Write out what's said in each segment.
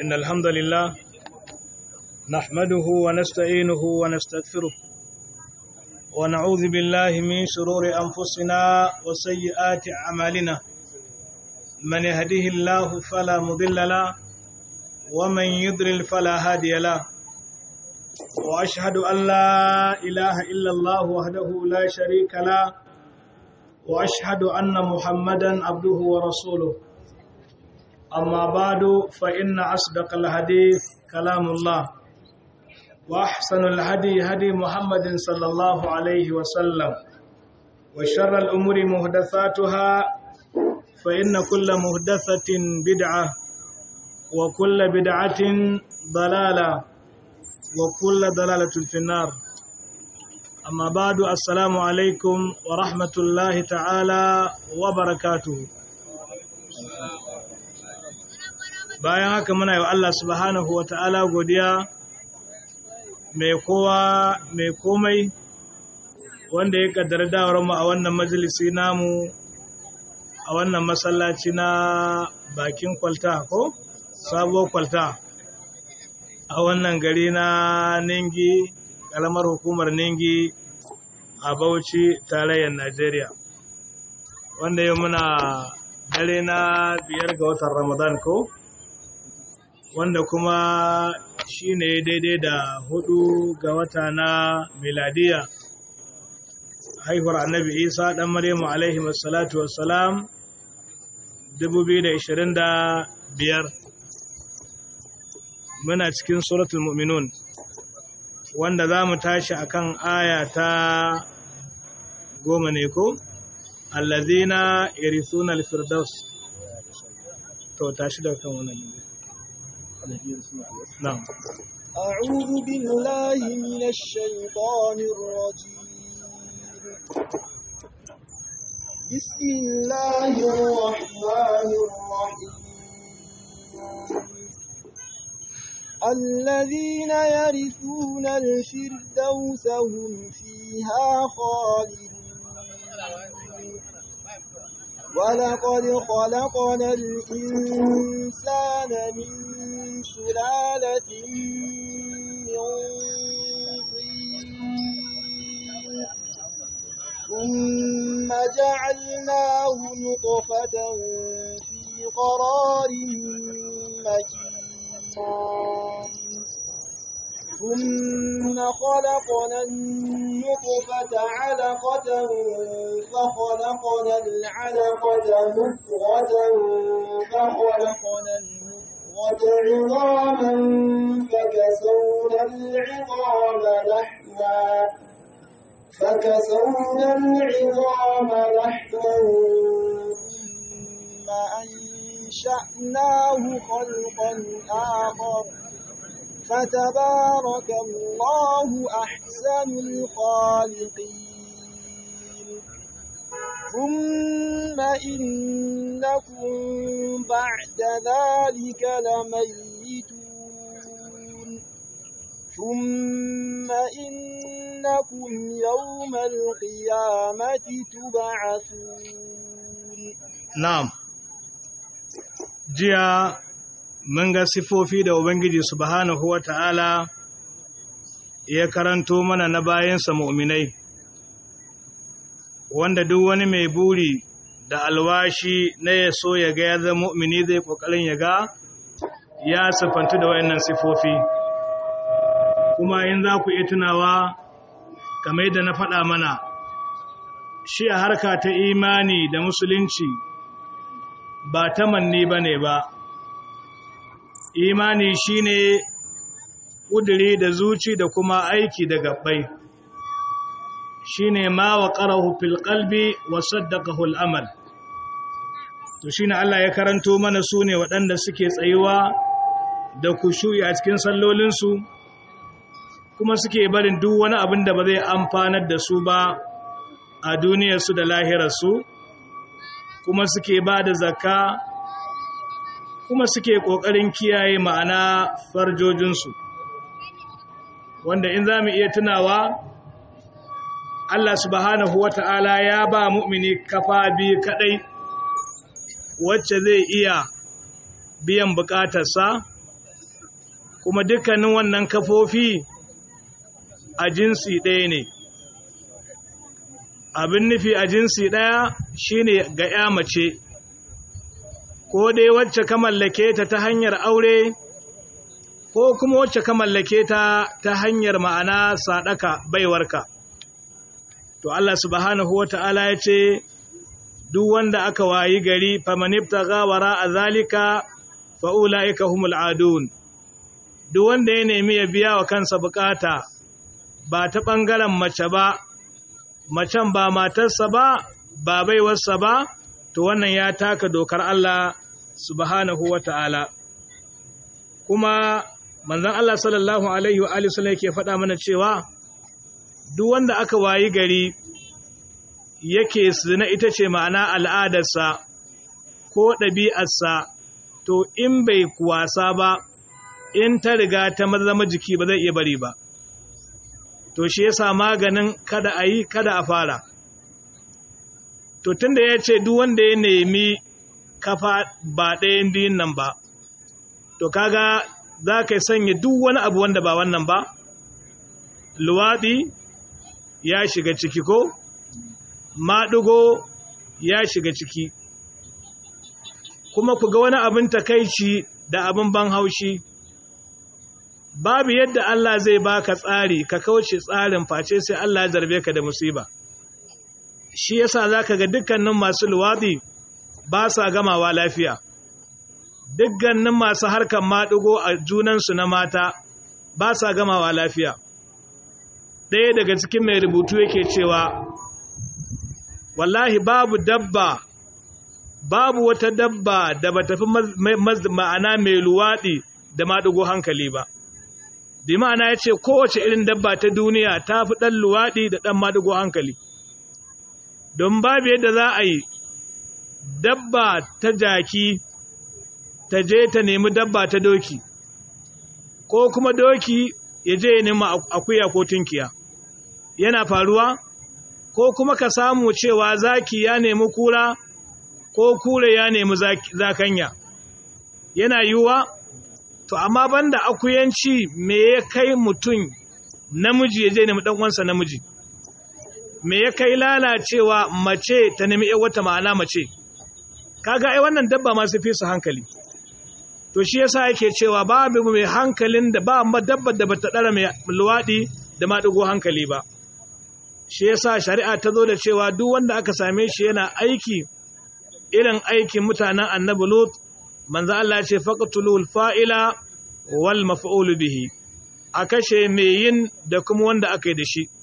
إن الحمد لله نحمده ونستعينه ونستغفره ونعوذ بالله من شرور أنفسنا وسيئات أعمالنا من يهده الله فلا مضل له ومن يضلل فلا هادي له وأشهد أن لا إله إلا الله وحده لا شريك له وأشهد أن محمدا عبده ورسوله أما بعد فإن أصدق الحديث كلام الله وأحسن الهدي هدي محمد صلى الله عليه وسلم وشر الأمور محدثاتها فإن كل محدثة بدعة وكل بدعة ضلالة وكل ضلالة في النار أما بعد السلام عليكم ورحمة الله تعالى وبركاته. Bayan haka muna yi wa Allah subhanahu wa ta'ala godiya mai kowa mai komai wanda ya kaddara dawarmu a wannan majalisi namu a wannan masallaci na bakin kwalta ko sabuwar kwalta a wannan gari na Ningi, kalamar hukumar Ningi a Bauchi tarayyar Najeriya, wanda yau muna dare na 5 ga watan Ramadan ko wanda kuma shi ne daidai da 4 ga wata na miladiya haihuwar annabi Isa ɗan Maryamu alaihi wassalatu wassalam 2025. Muna cikin suratul mu'minun wanda za mu tashi akan aya ta 10 ne ko allazina yarithuna al-firdaus. To tashi da kan wannan نعم. أعوذ بالله من الشيطان الرجيم. بسم الله الرحمن الرحيم. الذين يرثون الفردوس هم فيها خالدون. ولقد خلقنا الإنسان من سلالة من طين ثم جعلناه نطفة في قرار مكين ثم خلقنا النطفة علقة فخلقنا العلقة مضغة فخلقنا المضغة عظاما فكسونا العظام لحما ثم أنشأناه خلقا آخر فتبارك الله أحسن الخالقين. ثم إنكم بعد ذلك لميتون ثم إنكم يوم القيامة تبعثون. نعم. جاء mun ga sifofi da Ubangiji subhanahu wa ta'ala ya karanto mana na bayansa mu'minai, wanda duk wani mai buri da alwashi na ya so ya ga ya zama mu'mini zai ƙoƙarin ya ga ya sifantu da wayannan sifofi. Kuma in za ku iya tunawa, kamar yadda na faɗa mana, shi a harka ta imani da musulunci ba ta manni ba ne ba. Imani shine ƙudiri da zuci da kuma aiki da gabbai, shine ma waqarahu fil qalbi wa saddaqahu al amal. To shine Allah ya karanto mana su ne waɗanda suke tsayuwa da kushu'i a cikin sallolinsu, kuma suke barin duk wani abin da ba zai amfanar da su ba a duniyarsu da lahirarsu, kuma suke ba da zakka, kuma suke ƙoƙarin kiyaye ma'ana farjojinsu, wanda in za mu iya tunawa Allah subhanahu wa ta'ala ya ba mu'mini kafa biyu kaɗai wacce zai iya biyan buƙatarsa kuma dukkanin wannan kafofi a jinsi ɗaya ne. Abin nufi a jinsi ɗaya shine ga ya mace, ko dai wacce ka mallake ta hanyar aure, ko kuma wacce ka mallake ta hanyar ma'ana sadaka baiwarka. To Allah subhanahu wata'ala ya ce duk wanda aka wayi gari faman ibtaga wara zalika fa ulaika humul adun. Duk wanda ya nemi ya biya wa kansa bukata ba ta bangaren mace ba, macen ba matarsa ba, ba baiwarsa ba, to wannan ya taka dokar Allah subhanahu wata'ala. Kuma manzon Allah sallallahu alaihi wa alihi wasallam yake faɗa mana cewa duk wanda aka wayi gari yake zina ita ce ma'ana al'adarsa ko ɗabi'arsa, to in bai wasa ba, in ta riga ta zama jiki ba zai iya bari ba. To shi yasa maganin kada a yi, kada a fara. To tunda ya ce duk wanda ya nemi kafa ba ɗayan biyun nan ba, to kaga za ka sanya duk wani abu wanda ba wannan ba, luwaɗi ya shiga ciki ko maɗugo ya shiga ciki. Kuma ku ga wani abin takaici da abin ban haushi, babu yadda Allah zai baka tsari ka kauce tsarin face sai Allah ya zarbe ka da musiba. Shi yasa zaka ga dukkanin masu luwaɗi ba sa gamawa lafiya, dukkanin masu harkar maɗugo a junansu na mata ba sa gamawa lafiya. Ɗaya daga cikin mai rubutu yake cewa wallahi babu wata dabba da ba tafi ma'ana mai luwaɗi da maɗugo hankali ba. Bi ma'ana ya ce kowace irin dabba ta duniya ta fi ɗan luwaɗi da ɗan maɗugo hankali. Don babu yadda za a yi dabba ta jaki ta je ta nemi dabba ta doki, ko kuma doki ya je ya nemi akuya ko tunkiya. Yana faruwa? Ko kuma ka samu cewa zaki ya nemi kura ko kure ya nemi zakanya. Yana yiwuwa? To amma banda akuyanci, me ya kai mutum namiji ya je nemi dan uwansa namiji? Me ya kai lalacewa mace ta nemi wata ma'ana mace? Kaga ai wannan dabba ma su fi su hankali. To shi yasa yake cewa babu mai hankalin da ba dabbar da bata dara mai luwadi da maɗigo hankali ba. Shi yasa shari'a ta zo da cewa duk wanda aka same shi yana aiki irin aikin mutanen Annabi Lut, manzo Allah ya ce faqtulul fa'ila wal maf'ul bihi, a kashe mai yin da kuma wanda aka yi da shi.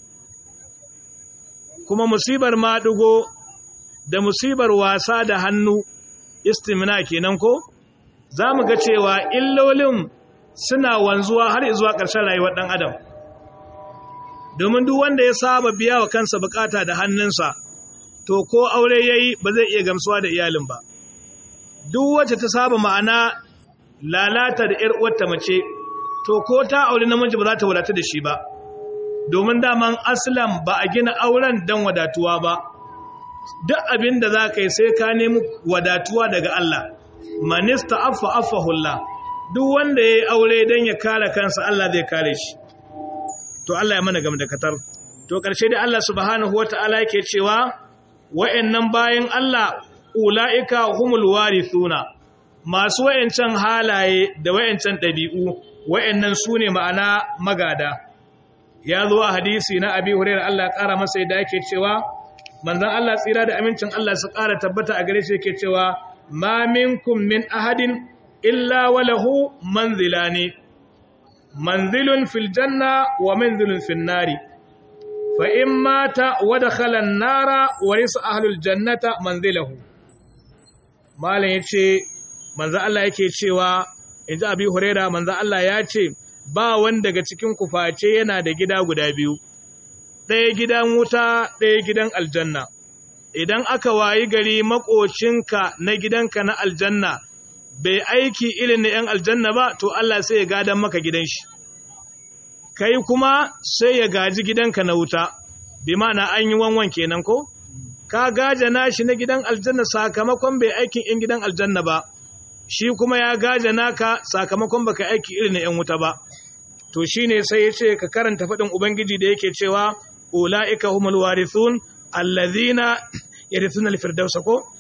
Kuma musibar maɗigo da musibar wasa da hannu, istimna kenan ko, za mu ga cewa illolin suna wanzuwa har zuwa ƙarshen rayuwar ɗan adam. Domin duk wanda ya saba biya wa kansa bukata da hannunsa, to ko aure ya yi ba zai iya gamsuwa da iyalin ba. Duk wacce ta saba ma'ana lalata da ‘yar uwarta mace, to ko ta aure namiji ba za ta wadatu da shi ba. Domin daman aslan ba a gina auren don wadatuwa ba. Duk abin da za ka yi sai ka nemi wadatuwa daga Allah. Manista affa hulla. Duk wanda ya yi aure don ya kare kansa, Allah zai kare shi. To Allah ya mana gamdakatar. To ƙarshe dai Allah subhanahu wata'ala yake cewa wa'annan bayan Allah ula'ika humul warithuna, masu wa'ancan halaye da wa'ancan ɗabi'u, wa'annan su ne ma'ana magada. Ya zo a hadisi na Abi Hurairah, Allah ya ƙara masa yadda yake cewa manzon Allah tsira da amincin Allah su ƙara tabbata a gare shi yake cewa ma minkum min ahadin illa walahu manzilani, manzilun fil janna wa manzilun fil nari, fa in mata wa dakhala an-nara warisa ahlul jannata manzilahu. Malam yace manzo Allah yake cewa inji Abi Hurairah, manzo Allah ya ce ba wanda daga cikin ku face yana da gida guda biyu, ɗaya gidan wuta ɗaya gidan aljanna. Idan aka wayi gari makocinka na gidanka na aljanna bai aiki irin na 'yan aljanna ba, to Allah sai ya gadan maka gidan shi, kai kuma sai ya gaji gidanka na wuta. Bi ma'ana an yi wanwan kenan ko? Ka gaja nashi na gidan aljanna sakamakon bai aikin 'yan gidan aljanna ba, shi kuma ya gaje naka sakamakon baka aiki irin na 'yan wuta ba. To shine sai ya ce ka karanta faɗin Ubangiji da yake cewa ula'ika humul warithun allazina yarithuna al-firdaus ko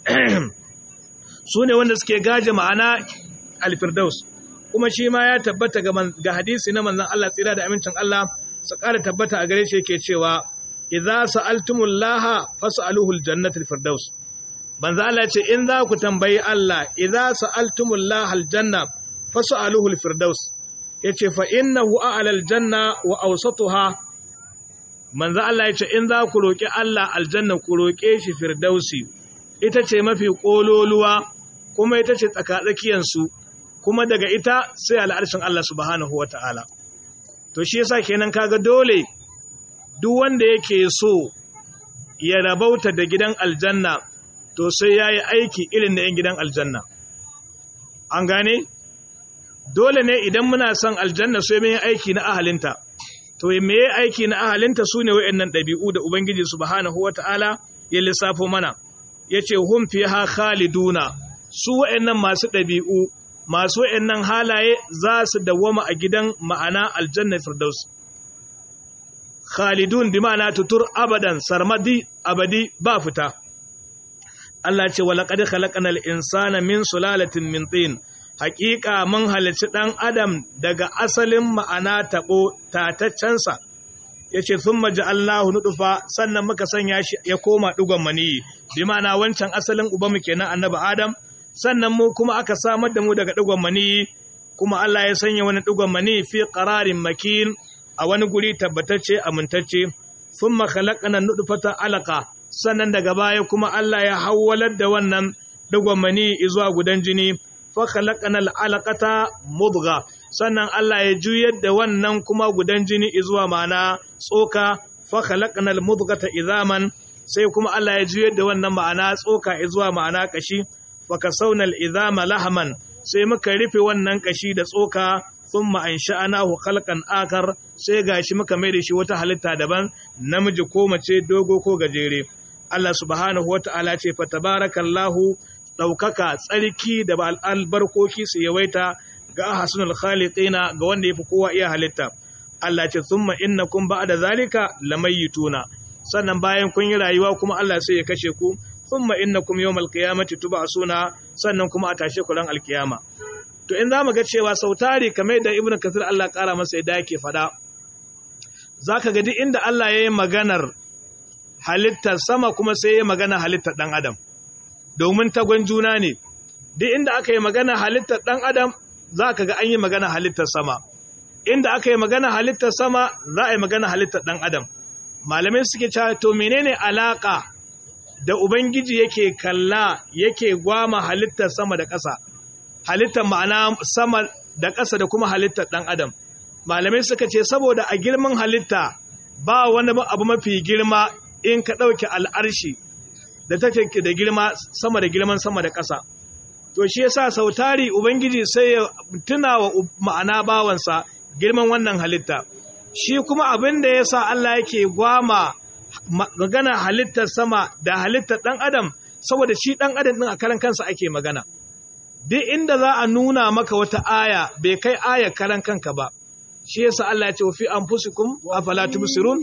sune wanda suke gaje ma'ana al-firdaus. Kuma shi ma ya tabbata ga hadisi na manzon Allah tsira da amincin Allah su ƙara tabbata a gare shi yake cewa idza sa'altumullaha fas'aluhu al-jannatul firdaus. Manzo Allah ce in za ku tambayi Allah idza sa'altumullaha al-janna fas'aluhu al-firdaus. Yace fa innahu a'la al-janna wa awsatuha. Manzo Allah yace in za ku roki Allah aljanna ku roke shi firdausi. Ita ce mafi kololuwa kuma ita ce tsakatsakiyan su kuma daga ita sai al'arshin Allah subhanahu wata'ala. To shi yasa kenan kaga dole duk wanda yake so ya rabauta da gidan aljanna to sai ya yi aiki irin na 'yan gidan aljanna. An gane? Dole ne idan muna son aljanna sai mun yi aiki na ahalinta. To me yi aiki na ahalinta su ne wa'annan ɗabi'u da Ubangiji subhanahu wa ta'ala ya lissafo mana. Ya ce, hum fiha khaliduna, su wa'annan masu ɗabi'u, masu wa'annan halaye za su dawwama a gidan ma'ana aljanna firdaus. Khalidun bi ma'ana tutur abadan sarmadi abadi ba fita. Allah ce walaƙad khalaqanal insana min sulalatin min tin, haƙiƙa mun halicci ɗan adam daga asalin ma'ana taɓo tataccensa. Yace thumma ja'alnahu nutfa, sannan muka sanya shi ya koma ɗigon maniyi, bi ma'ana wancan asalin uba mu kenan annabi Adam, sannan mu kuma aka samar da mu daga ɗigon maniyi, kuma Allah ya sanya wani ɗigon maniyi fi qararin makin, a wani guri tabbatacce amintacce. Thumma khalaqana nutfata alaqa, sannan daga baya kuma Allah ya hawwalar da wannan digon mani zuwa gudan jini, fa khalaqana al'alaqata mudgha, sannan Allah ya juyar da wannan kuma gudan jini zuwa ma'ana tsoka, fa khalaqana al-mudghata idhaman, sai kuma Allah ya juyar da wannan ma'ana tsoka zuwa ma'ana kashi, fa kasawna al-idhama lahman, sai muka rufe wannan kashi da tsoka, thumma ansha'nahu khalqan akar, sai gashi muka mai da shi wata halitta daban, namiji ko mace, dogo ko gajere. Allah subhanahu wata'ala ce fa tabarakallahu, daukaka tsarki da albarkoki su yawaita ga ahsanul khaliqina, ga wanda yafi kowa iya halitta. Allah ce thumma innakum ba'da zalika lamayituna, sannan bayan kun yi rayuwa kuma Allah sai ya kashe ku. Thumma innakum yawmal qiyamati tub'asuna, sannan kuma a tashe ku ran alkiyama. To in zamu ga cewa sautari kamar da Ibn Kathir Allah kara masa yadda yake fada, zaka ga duk inda Allah yayin maganar halittar sama kuma sai ya magana halittar ɗan adam, domin tagon juna ne. Duk inda aka yi magana halittar ɗan adam za ka ga an yi magana halittar sama, inda aka yi magana halittar sama za a yi magana halittar ɗan adam. Malamai suke cewa to menene alaƙa da Ubangiji yake kalla yake gwama halittar sama da ƙasa, halittar ma'ana sama da ƙasa da kuma halittar ɗan adam. Malamai suka ce saboda a girman halitta ba wani abu mafi girma in ka ɗauke al'arshi da take da girma sama da girman sama da ƙasa. To shi yasa sautari Ubangiji sai ya tuna wa ma'ana bawansa girman wannan halitta. Shi kuma abin da ya sa Allah yake gwama magana halittar sama da halittar ɗan adam, saboda shi ɗan adam ɗin a karan kansa ake magana. Duk inda za a nuna maka wata aya bai kai aya karan kanka ba. Shi yasa Allah ya ce wa fi anfusikum afala tubsirun,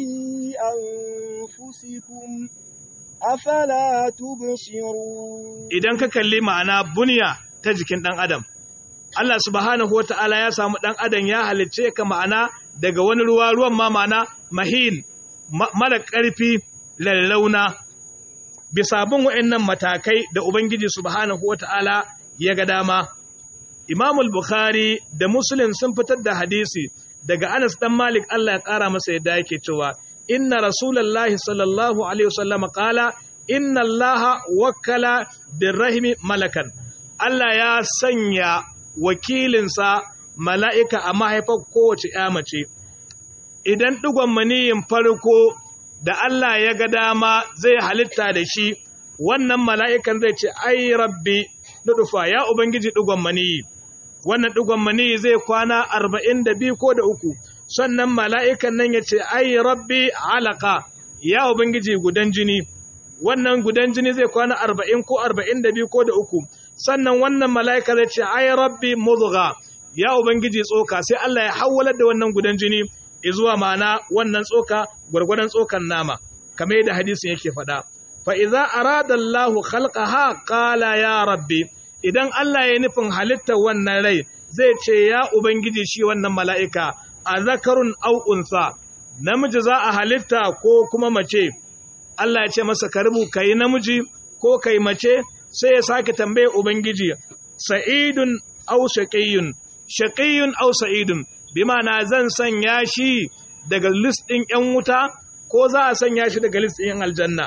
afala tubsirun. Idan ka kalli ma'ana bunya ta jikin ɗan adam, Allah subhanahu wata'ala ya samu ɗan adam ya halicce ka ma'ana daga wani ruwan ma ma'ana mahin, mara ƙarfi, lallauna. Bisa bin wa'annan matakai da Ubangiji subhanahu wata'ala ya ga dama. Imam al-Bukhari da Muslim sun fitar da hadisi daga Anas dan Malik, Allah ya ƙara masa yadda yake cewa inna rasulullahi sallallahu alaihi wasallam qala inna allaha wakkala birrahimi malakan, Allah ya sanya wakilinsa mala'ika a mahaifar kowace ya mace. Idan digon maniyin farko da Allah ya ga dama zai halitta da shi, wannan mala'ikan zai ce ai rabbi nudufa, ya ubangiji digon maniyi. Wannan digon maniyi zai kwana 42 ko da 3, sannan mala'ikan nan ya ce ai rabbi alaka, ya ubangiji gudan jini. Wannan gudan jini zai kwana 40 ko 42 ko da 3, sannan wannan mala'ika zai ce ay rabbi mudgha, ya ubangiji tsoka, sai Allah ya hawwalar da wannan gudan jini zuwa ma'ana wannan tsoka gwargwadon tsokan nama, kamar yadda hadisin yake faɗa. Fa idza arada Allahu khalqaha qala ya rabbi, idan Allah ya nufin halittar wannan rai zai ce ya ubangiji shi wannan mala'ika a zakarun aw unsa, namiji za a halitta ko kuma mace. Allah ya ce masa ka kai namiji ko kai mace, sai ya sake tambaye ubangiji sa'idun aw shaqiyyun, shaqiyyun aw sa'idun, bi ma'ana zan sanya shi daga list ɗin ‘yan wuta ko za a sanya shi daga list ɗin aljanna.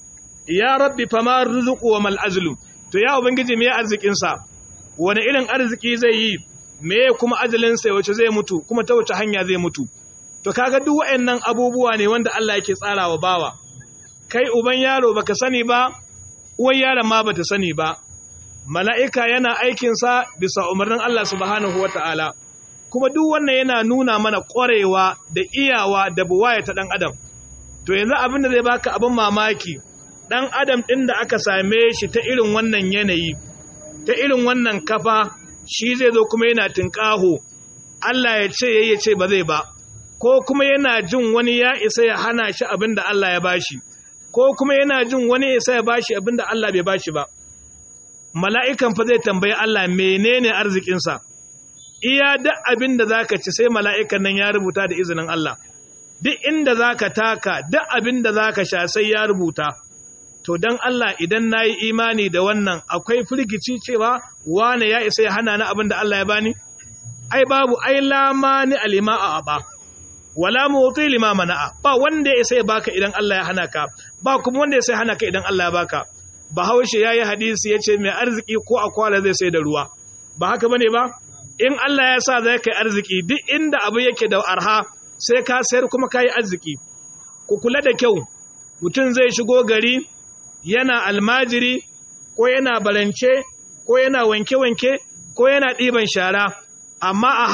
Ya rabbi fama rizqu wa mal ajlu, to ya ubangiji me arzikinsa, wani irin arziki zai yi, me kuma ajalinsa wace zai mutu, kuma ta wace hanya zai mutu. To kaga duk waɗannan abubuwa ne wanda Allah yake tsarawa bawa. Kai uban yaro baka sani ba, uwar yaron ma bata sani ba. Mala'ika yana aikinsa bisa umarnin Allah subhanahu wata'ala. Kuma duk wannan yana nuna mana ƙwarewa da iyawa da buwaya ta ɗan adam. To yanzu abin da zai baka abin mamaki, ɗan adam ɗin da aka same shi ta irin wannan yanayi, ta irin wannan kafa, shi zai zo kuma yana tinƙaho, Allah ya ce ba zai ba, ko kuma yana jin wani ya isa ya hana shi abin da Allah ya bashi, ko kuma yana jin wani ya isa ya bashi abin da Allah bai bashi ba. Mala'ikan fa zai tambayi Allah menene arzikinsa, iya duk abin da za ka ci sai mala'ikan nan ya rubuta da izinin Allah, duk inda za ka taka, duk abin da za ka sha sai ya rubuta. To don Allah idan na yi imani da wannan akwai firgici cewa wane ya isa ya hana ni abin da Allah ya bani? Ai babu, ai lama ni alima a aba, wala motsi lima mana'a, ba wanda ya isa ya baka idan Allah ya hana ka, ba kuma wanda ya isa ya hana ka idan Allah ya baka. Bahaushe ya yi hadisi ya ce mai arziki ko a kwala zai sai da ruwa, ba haka bane ba? In Allah ya sa zai kai arziki duk inda abu yake da arha sai ka sayar kuma ka yi arziki. Ku kula da kyau, mutum zai shigo gari yana almajiri ko yana balance ko yana wanke-wanke ko yana ɗiban shara, amma a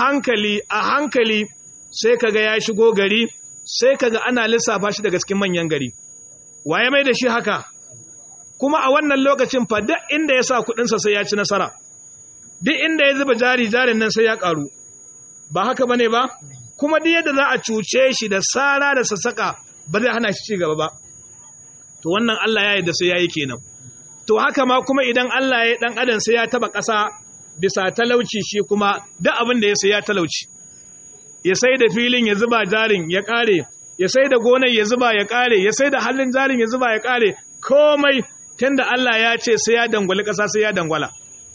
hankali sai kaga ya shigo gari, sai kaga ana lissafa shi daga cikin manyan gari. Waye mai da shi haka? Kuma a wannan lokacin fa duk inda ya sa kuɗinsa sai ya ci nasara, duk inda ya zuba jarin nan sai ya ƙaru, ba haka bane ba? Kuma duk yadda za a cuce shi da sara da sassaƙa ba zai hana shi ci gaba ba. To wannan Allah ya yarda sai yayi kenan. To haka ma kuma idan Allah ya dan adam sai ya taba ƙasa bisa talauci, shi kuma duk abin da ya sai ya talauci. Ya sai da filin ya zuba jarin ya ƙare, ya sai da gonar ya zuba ya ƙare, ya sai da hallin jarin ya zuba ya ƙare, komai tunda Allah ya ce sai ya dangwali ƙasa sai ya dangwala.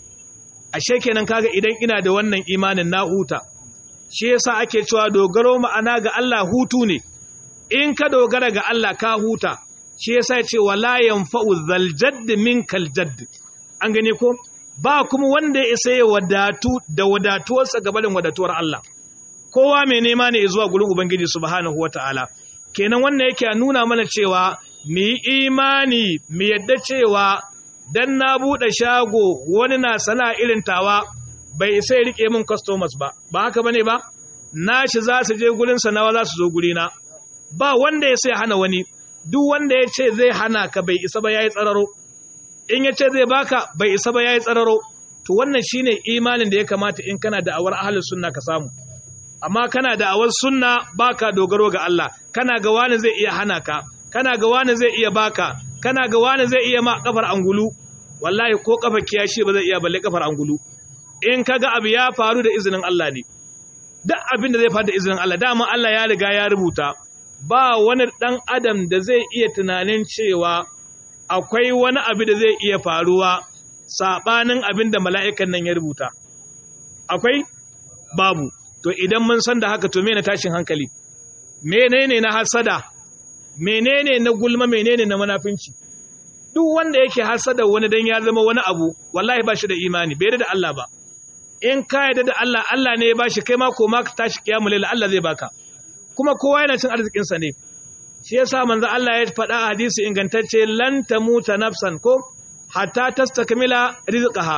Ashe kenan kaga idan ina da wannan imanin na huta. Shi yasa ake cewa dogaro ma'ana ga Allah hutu ne. In ka dogara ga Allah ka huta. Shi yasa ya ce wala yanfa'u zal jadd minkal jadd. An gane ko? Ba kuma wanda ya isa ya wadatu da wadatuwarsa gaban wadatuwar Allah. Kowa mai nema ne zuwa gurin Ubangiji subhanahu wataala. Kenan wannan yake nuna mana cewa mu yi imani, mu yadda cewa dan na buɗe shago wani na sana irin tawa bai isa ya rike min customers ba haka bane ba? Nashi za su je gurin sa, nawa za su zo gurina. Ba wanda ya sai hana wani, duk wanda ya ce zai hana ka bai isa ba yayi tsararo, in ya ce zai baka bai isa ba yayi tsararo. To wannan shine imanin da ya kamata in kana da awar ahlus sunna ka samu. Amma kana da awar sunna baka dogaro ga Allah, kana ga wani zai iya hana ka, kana ga wani zai iya baka, kana ga wani zai iya ma kafar angulu. Wallahi ko kafar kiyashi ba zai iya balle kafar angulu. In kaga abu ya faru da izinin Allah ne, duk abin da zai faru da izinin Allah, dama Allah ya riga ya rubuta. Ba wani ɗan adam da zai iya tunanin cewa akwai wani abu da zai iya faruwa saɓanin abin da mala'ikan nan ya rubuta. Akwai? Babu. To idan mun san da haka, to mene tashin hankali? Menene na hasada? Menene na gulma? Menene na munafinci? Duk wanda yake hasada wani dan ya zama wani abu, wallahi ba shi da imani, bai da Allah ba. In ka yarda da Allah, Allah ne ya bashi, kai ma ko ma ka tashi kiyamul lail, Allah zai baka. Kuma kowa yana cin arzikinsa ne. Shi yasa manzo Allah ya faɗa a hadisi ingantacce, lan tamuta nafsan ko hatta tastakmila rizqaha.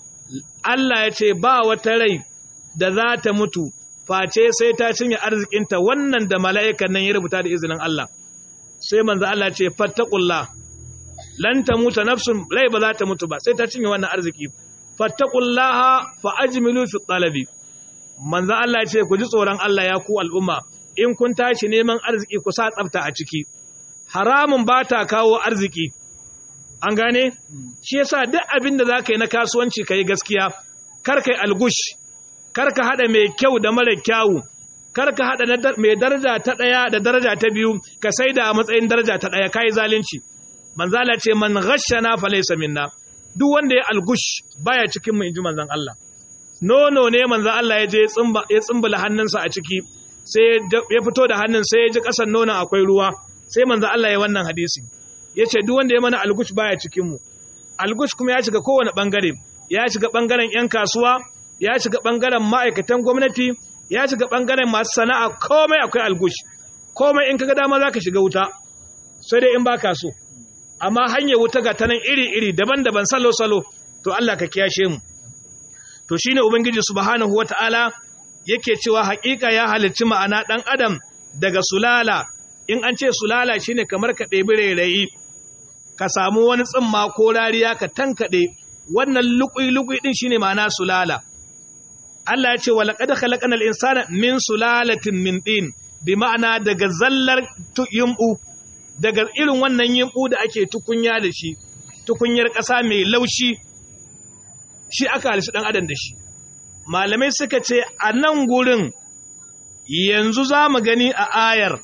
Allah ya ce ba wata rai da za ta mutu face sai ta cinye arzikinta, wannan da mala'ikan nan ya rubuta da izinin Allah. Sai manzo Allah ce fattaqullah, lan tamuta nafsun rai ba za ta mutu ba sai ta cinye wannan arziki fattaqullaha fa ajmilu fi talabi manzo Allah ce ku ji tsoron Allah ya ku al'umma in kun tashi neman arziki ku sa tsafta a ciki haramun ba ta kawo arziki an gane shi yasa duk abin da zaka yi na kasuwanci kai gaskiya kar kai algush kar ka hada mai kyau da mara kyau kar ka hada mai daraja ta daya da daraja ta biyu ka saida a matsayin daraja ta daya kai zalunci manzo Allah ce man ghashana falaysa minna duk wanda ya algush baya cikin mu inji manzon Allah nono ne manzon Allah ya je ya tsumbula hannunsa a ciki sai ya fito da hannun sai ya ji kasan nonon akwai ruwa sai manzon Allah ya wannan hadisi yace duk wanda ya mana algush baya cikin mu algush kuma ya shiga kowane bangare ya shiga bangaren yan kasuwa ya shiga bangaren ma'aikatan gwamnati ya shiga bangaren masu sana'a komai akwai algush komai in kaga dama zaka shiga wuta sai dai in baka so amma hanyar wuta ga tanan iri-iri daban-daban salo-salo to Allah ka kiyashe mu to shine ubangiji subhanahu wataala yake cewa haƙiƙa ya halicci ma'ana dan adam daga sulala in an ce sulala shine kamar ka ɗebi rairayi ka samu wani tsimma ko rariya ka tankade wannan luƙui-luƙui din shine ma'ana sulala Allah ya ce wa laqad khalaqnal insana min sulalatin min tin bi ma'ana daga zallar yumbu daga irin wannan yimbu da ake tukunya da shi tukunyar ƙasa mai laushi shi aka halitta dan adam da shi malamai suka ce a nan gurin yanzu za mu gani a ayar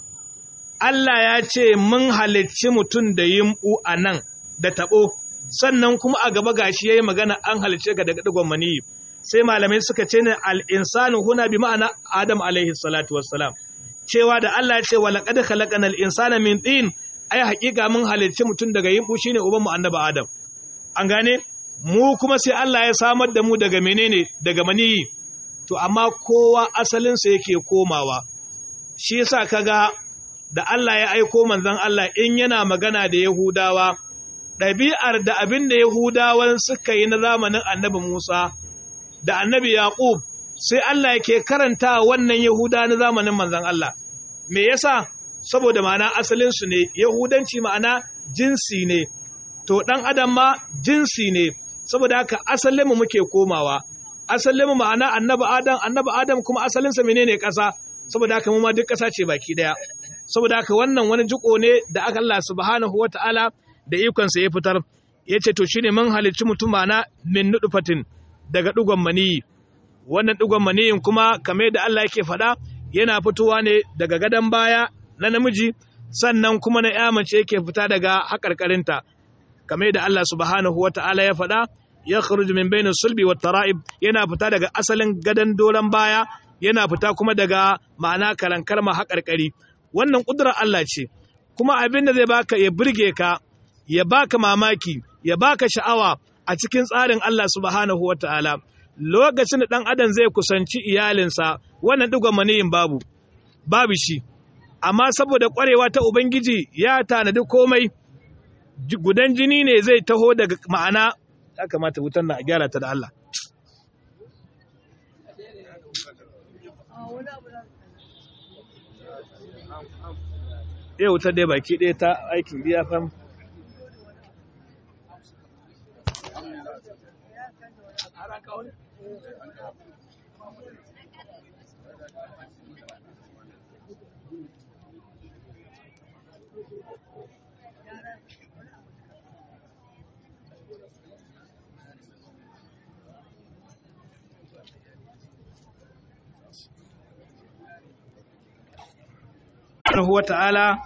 Allah ya ce mun halicci mutum da yimbu a nan da tabo sannan kuma a gaba gashi yayi magana an halicce ga daga digon maniyi sai malamai suka ce ne al-insanu huna bi ma'ana Adam alaihi salatu wassalam cewa da Allah ya ce wa laqad khalaqnal insana min tin ai hakika mun halicci mutum daga yimbu shine uban mu annabi Adam an gane mu kuma sai Allah ya samar da mu daga menene daga maniyi to amma kowa asalin sa yake komawa shi yasa kaga da Allah ya aiko manzon Allah in yana magana da Yahudawa ɗabi'ar da abin da Yahudawan suka yi na zamanin annabi Musa da annabi Yaqub sai Allah yake karanta wannan Yahuda na zamanin manzon Allah me yasa saboda ma'ana asalin su ne Yahudanci ma'ana jinsi ne to dan adam ma jinsi ne saboda haka asalin mu muke komawa asalin mu ma'ana annabi Adam kuma asalin sa menene ƙasa saboda haka mu ma duk ƙasa ce baki daya saboda haka wannan wani jiko ne da aka Allah subhanahu wataala da ikon sa ya fitar yace to shine mun halicci mutum ma'ana min nudfatin daga dugon maniyi wannan dugon maniyin kuma kamar da Allah yake faɗa yana fitowa ne daga gadon baya na namiji sannan kuma na ya mace yake fita daga haƙarƙarinta kamar da Allah subhanahu wata'ala ya faɗa ya kharuju min bainis sulbi wat tara'ib yana fita daga asalin gadon doran baya yana fita kuma daga ma'ana karankar ma haƙarƙari wannan ƙudurar Allah ce kuma abin da zai baka ya burge ka ya baka mamaki ya baka sha'awa a cikin tsarin Allah subhanahu wata'ala lokacin da ɗan adam zai kusanci iyalinsa wannan ɗigon maniyin babu shi amma saboda ƙwarewa ta Ubangiji ya tanadi komai gudan jini ne zai taho daga ma'ana ya kamata wutar na a gyara ta da Allah wutar dai baki ɗaya ta aikin biya fam subhanahu wata'ala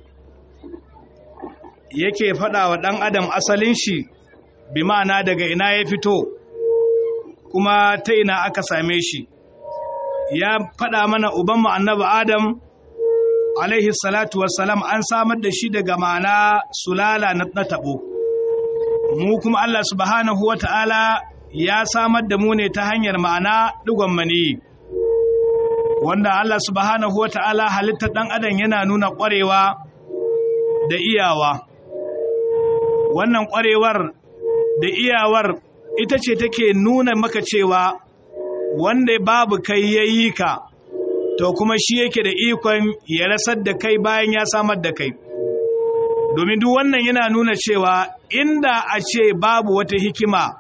yake faɗa wa ɗan adam asalin shi bi ma'ana daga ina ya fito kuma ta ina aka same shi ya faɗa mana ubanmu annabi adam alaihi salatu wassalam an samar da shi daga ma'ana sulala na taɓo mu kuma Allah subhanahu wata'ala ya samar da mu ne ta hanyar ma'ana ɗigon maniyi wanda Allah subhanahu wata'ala halittar ɗan adam yana nuna ƙwarewa da iyawa wannan ƙwarewar da iyawar ita ce take nuna maka cewa wanda babu kai yayi ka to kuma shi yake da ikon ya rasar da kai bayan ya samar da kai domin duk wannan yana nuna cewa inda a ce babu wata hikima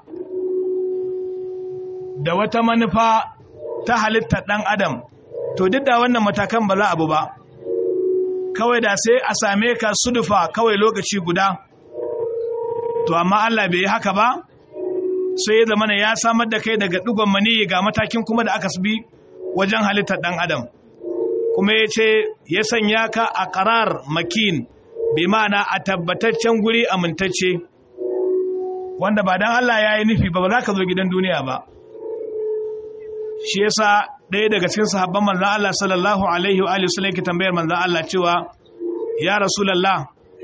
da wata manufa ta halittar ɗan adam to duk da wannan matakan ba za a bu ba kawai da sai a same ka sudufa kawai lokaci guda to amma Allah bai yi haka ba sai ya zama ya samar da kai daga ɗigon maniyi ga matakin kuma da aka bi wajen halittar ɗan adam kuma ya ce ya sanya ka a ƙarar makin bi ma'ana a tabbataccen guri amintacce wanda ba dan Allah ya yi nufi ba za ka zo gidan duniya ba shi yasa ɗaya daga cikin sahabban manzon Allah sallallahu alaihi wa alihi wasallam yake tambayar manzon Allah cewa ya rasulullah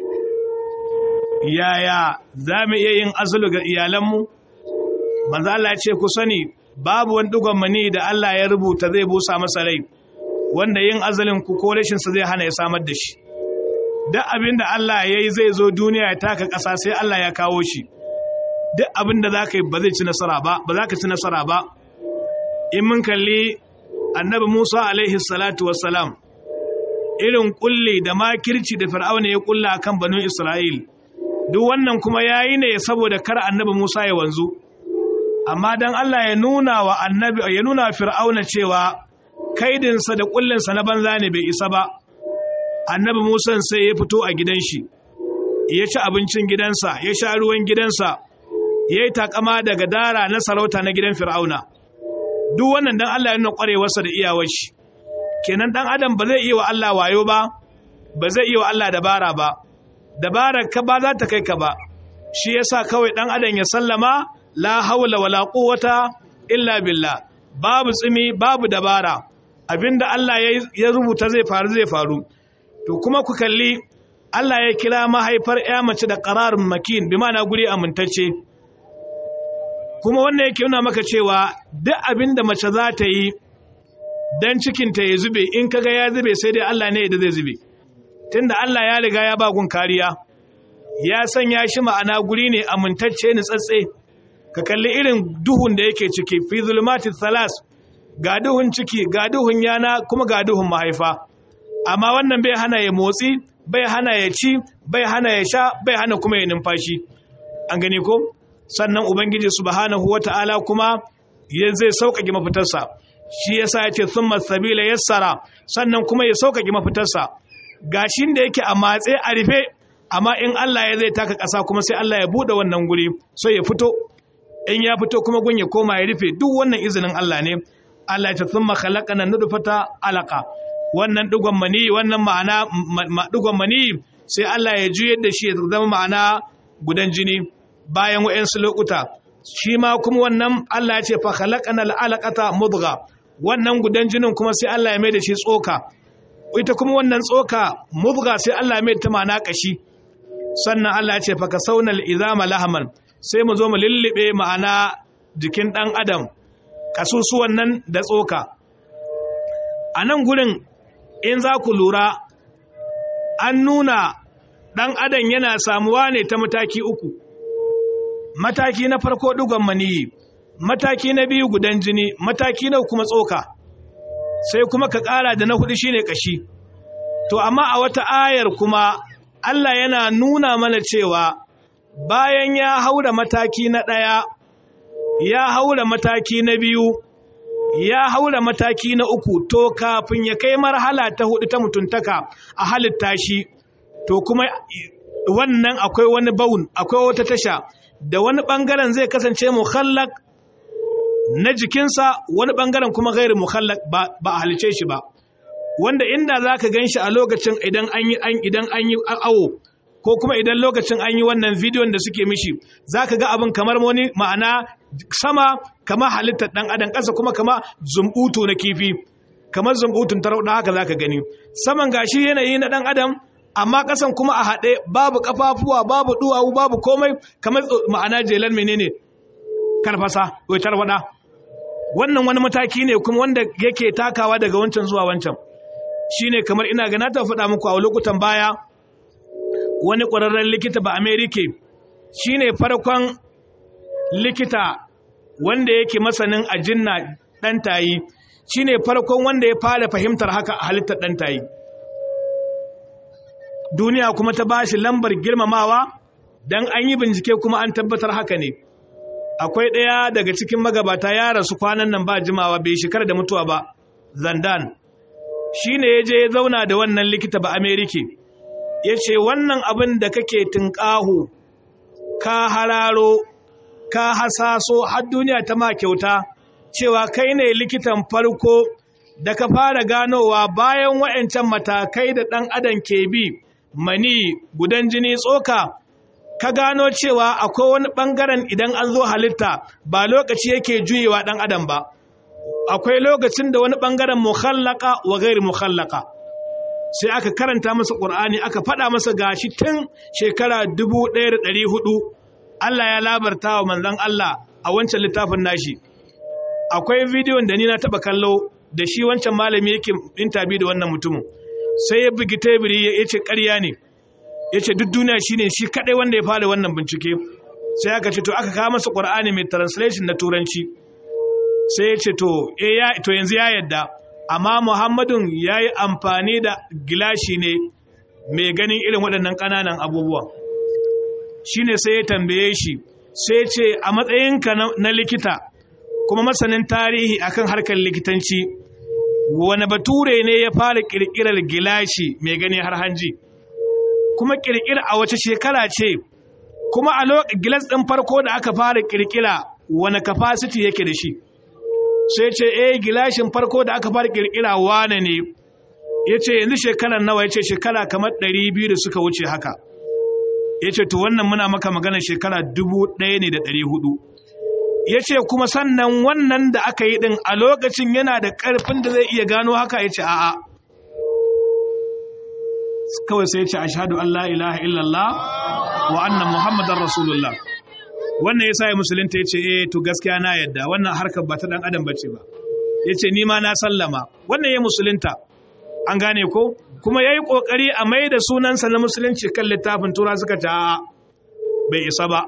yaya zamu iya yin azulu ga iyalanmu manzon Allah ya ce ku sani babu wani dugon mani da Allah ya rubuta zai busa masa rai wanda yin azalin ku ko rashin sa zai hana ya samar da shi duk abin da Allah ya yi zai zo duniya ya taka ƙasa sai Allah ya kawo shi duk abin da za ka yi ba zai ci nasara ba ba za ka ci nasara ba in mun kalli annabi Musa alaihi salatu wassalam irin kulli da makirci da fir'auna ya kulla kan banu Isra'il duk wannan kuma yayi ne saboda kar annabi Musa ya wanzu amma dan Allah ya nuna wa annabi ya nuna fir'auna cewa kaidinsa da kullinsa na banza ne bai isa ba annabi Musa sai ya fito a gidan shi ya ci abincin gidansa ya sha ruwan gidansa ya yi takama daga dara na sarauta na gidan fir'auna duk wannan dan Allah ya nuna kwarewarsa da iyawar shi kenan dan adam ba zai iya wa Allah wayo ba ba zai iya wa Allah dabara ba dabarar ka ba za ta kai ka ba shi yasa kawai dan adam ya sallama la hawla wala quwwata illa billah babu tsimi babu dabara abinda Allah ya rubuta zai faru to kuma ku kalli Allah ya kira mahaifar ƴa mace da qararin makin bi ma'ana guri amintacce kuma wannan yake nuna maka cewa duk abinda mace za ta yi dan cikin ta ya zube in kaga ya zube sai dai Allah ne da zai zube tunda Allah ya riga ya ba gun kariya ya sanya shi ma'ana guri ne amintacce ni tsatse ka kalli irin duhun da yake ciki fi zulumati thalas ga duhun ciki ga duhun yana kuma ga duhun mahaifa amma wannan bai hana ya motsi bai hana ya ci bai hana ya sha bai hana kuma ya numfashi an gani ko sannan ubangiji subhanahu wataala kuma zai sauƙaƙe mafitarsa shi yasa yace thumma sabila yassara sannan kuma ya sauƙaƙe mafitarsa gashin da yake a matse a rufe amma in Allah ya zai taka ƙasa kuma sai Allah ya bude wannan guri sai ya fito in ya fito kuma gun ya koma ya rufe duk wannan izinin Allah ne Allah ya ce thumma khalaqana nutfata alaqa wannan dugon mani wannan ma'ana dugon mani sai Allah ya juyar da shi ya zama ma'ana gudan jini bayan wayansu lokuta shi ma kuma wannan Allah ya ce fa khalaqana alaqata mudgha wannan gudan jinin kuma sai Allah ya mai da shi tsoka ita kuma wannan tsoka mudgha sai Allah ya mai ta ma'ana kashi sannan Allah ya ce fa kasawnal izama lahman sai mu zo mu lullube ma'ana jikin dan adam kasusuwan nan da tsoka a nan gurin in za ku lura an nuna ɗan adam yana samuwa ne ta mataki uku mataki na farko ɗigon maniyi mataki na biyu gudan jini mataki na kuma tsoka sai kuma ka ƙara da na hudu shine ƙashi to amma a wata ayar kuma Allah yana nuna mana cewa bayan ya haura mataki na ɗaya ya haura mataki na biyu ya haura mataki na uku to kafin ya kai marhala ta hudu ta mutuntaka a halitta shi to kuma wannan akwai wani baun akwai wata tasha da wani bangaren zai kasance mukhallaq na jikinsa wani bangaren kuma gairu mukhallaq ba a halice shi ba wanda inda zaka ganshi a lokacin idan an yi awo ko kuma idan lokacin an yi wannan bidiyon da suke mishi zaka ga abin kamar wani ma'ana sama kama halittar ɗan adam ƙasa kuma kama zumbutu na kifi kamar zumbutun tarauɗa haka zaka gani saman gashi yanayi na ɗan adam amma ƙasan kuma a haɗe babu ƙafafuwa babu duwawu babu komai kamar ma'ana jelar menene karfasa ko tarwaɗa wannan wani mataki ne kuma wanda yake takawa daga wancan zuwa wancan shine kamar ina ga na ta faɗa muku a lokutan baya wani ƙwararren likita ba Amerika shine farkon likita wanda yake masanin ajinna ɗan tayi shine farkon wanda ya fara fahimtar haka a halittar ɗan tayi duniya kuma ta bashi lambar girmamawa dan an yi bincike kuma an tabbatar haka ne. Akwai ɗaya daga cikin magabata ya rasu kwanan nan ba jimawa, bai shekara da mutuwa ba, Zandan. Shi ne ya je ya zauna da wannan likita ba Amerika, ya ce wannan abin da kake tunƙahu, ka hararo, ka hasaso har duniya ta ma kyauta, cewa kai ne likitan farko da ka fara ganowa bayan wa'ancan matakai da ɗan adam ke bi, mani, gudan jini, tsoka, ka gano cewa akwai wani ɓangaren idan an zo halitta ba lokaci yake juyewa ɗan adam ba. Akwai lokacin da wani ɓangaren mukhallaka wa gairi mukhallaka. Sai aka karanta masa Ƙur'ani, aka faɗa masa gashi tun shekara 1400 Allah ya labarta wa manzon Allah a wancan littafin nashi. Akwai bidiyon da ni na taɓa kallo da shi wancan malami yake intabi da wannan mutumin. Sai ya bugi tebiri ya ce ƙarya ne. Ya ce duk duniya shi ne shi kaɗai wanda ya fara wannan bincike. Sai aka ce to aka kawo masa Ƙur'ani mai translation na Turanci. Sai ya ce to yanzu ya yadda, amma Muhammadun ya yi amfani da gilashi ne mai ganin irin waɗannan ƙananan abubuwa. Shi ne sai ya tambaye shi, sai ce a matsayinka na likita kuma masanin tarihi akan harkar likitanci, wani bature ne ya fara ƙirƙirar gilashi mai gani har hanji, kuma ƙirƙira a wace shekara ce, kuma a gilas ɗin farko da aka fara ƙirƙira wani capacity yake da shi. Sai ce gilashin farko da aka fara kirkira wane ne, yace yanzu shekarar nawa, yace shekara kamar 200 da suka wuce haka. Yace to wannan muna maka magana shekara 1400. Yace kuma sannan wannan da aka yi din a lokacin yana da karfin da zai iya gano haka, yace a'a. Kawai sai yace ashhadu an la ilaha illallah wa anna muhammadar rasulullah. Wannan ya sa ya musulunta ya ce to gaskiya na yadda wannan harkar ba ta dan adam bace ba. Ya ce ni ma na sallama. Wannan ya musulunta, an gane ko, kuma ya yi ƙoƙari a mai da sunansa na musulunci kan littafin tura suka ta bai isa ba.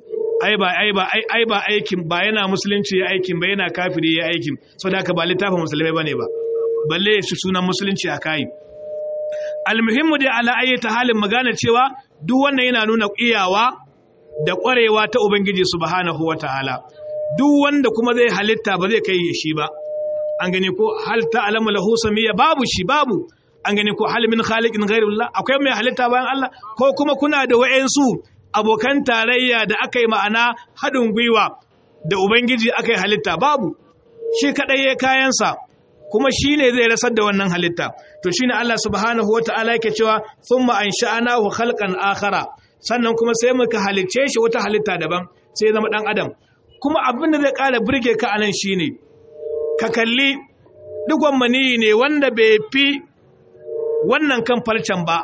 Ai ba aikin ba yana musulunci ya aikin ba, yana kafiri ya aikin, sau da haka ba littafin musulmai ba ne ba, balle ya shi sunan musulunci a kayi. Almuhimmu dai ala ayyata halin magana cewa duk wannan yana nuna iyawa da ƙwarewa ta Ubangiji subhanahu wa ta'ala. Duk wanda kuma zai halitta ba zai kai shi ba. An gani ko hal ta'lamu lahu samiyya, babu shi, babu. An gani ko hal min khaliqin ghayrullah, akwai mai halitta bayan Allah, ko kuma kuna da wa'ansu abokan tarayya da aka yi ma'ana haɗin gwiwa da Ubangiji aka yi halitta, babu. Shi kaɗai ya kayansa, kuma shi ne zai rasar da wannan halitta. To shi ne Allah subhanahu wa ta'ala yake cewa thumma ansha'nahu khalqan akhara. Sannan kuma sai muka halicce shi wata halitta daban, sai zama ɗan adam. Kuma abin da zai ƙara burge ka anan shine ka kalli digon maniyi ne wanda bai fi wannan kan farcen ba.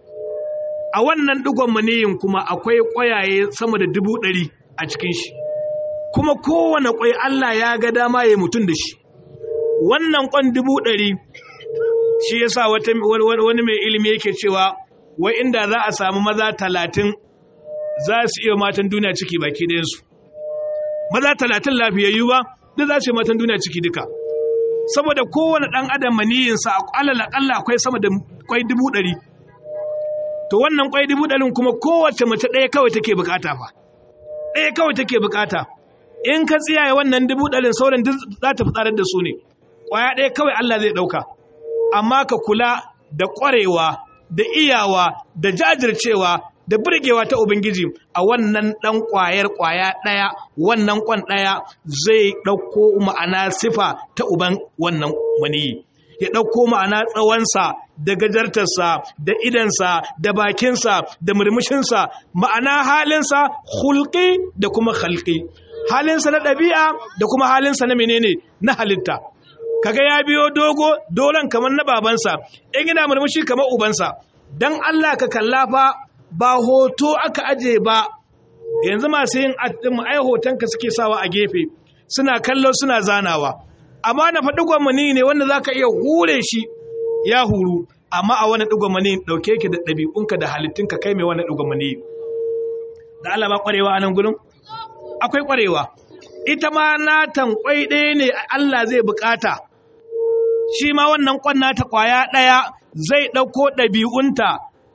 A wannan digon maniyin kuma akwai ƙwayaye sama da 100,000 a cikin shi, kuma kowane ƙwai Allah ya ga dama ya mutum da shi. Wannan ƙwan 100,000 shi yasa wani mai ilimi yake cewa wai inda za a samu maza 30 za su iya matan duniya ciki baki ɗayansu. Maza 30 lafiyayyu ba, duk za su yi matan duniya ciki duka. Saboda kowane ɗan adam maniyinsa alal aƙalla akwai sama da kwai 100,000. To wannan kwai 100,000 kuma kowace mace ɗaya kawai take bukata fa. Ɗaya kawai take bukata. In ka tsiyaye wannan 100,000 sauran duk za ta fitsarar da su ne. Kwaya ɗaya kawai Allah zai ɗauka. Amma ka kula da ƙwarewa, da iyawa, da jajircewa, da burgewa ta Ubangiji a wannan ɗan ƙwaya ɗaya, wannan ƙwan ɗaya zai ɗauko ma'ana sifa ta uban wannan maniyi. Ya ɗauko ma'ana tsawonsa, da gajartarsa, da idansa, da bakinsa, da murmushinsa, ma'ana halinsa hulƙi da kuma halƙi. Halinsa na ɗabi'a da kuma halinsa na menene na halitta. Kaga ya biyo doron kamar na babansa, in yana murmushi kamar ubansa. Dan Allah ka kalla fa ba hoto aka aje ba. Yanzu masu yin ai hotonka suke sawa a gefe, suna kallo suna zanawa. Amma na faɗi gwamnati ne wanda zaka iya hure shi ya huru, amma a wani ɗigwamani ɗauke ki da ɗabi'unka da halittunka kai mai wani ɗigwamani. Da Allah ba ƙwarewa a nan gudun? Akwai ƙwarewa. Ita ma natan ƙwai ɗaya ne Allah zai buƙata. Shi ma wannan ƙwan nata ƙwaya ɗaya zai ɗauko ɗabi'unta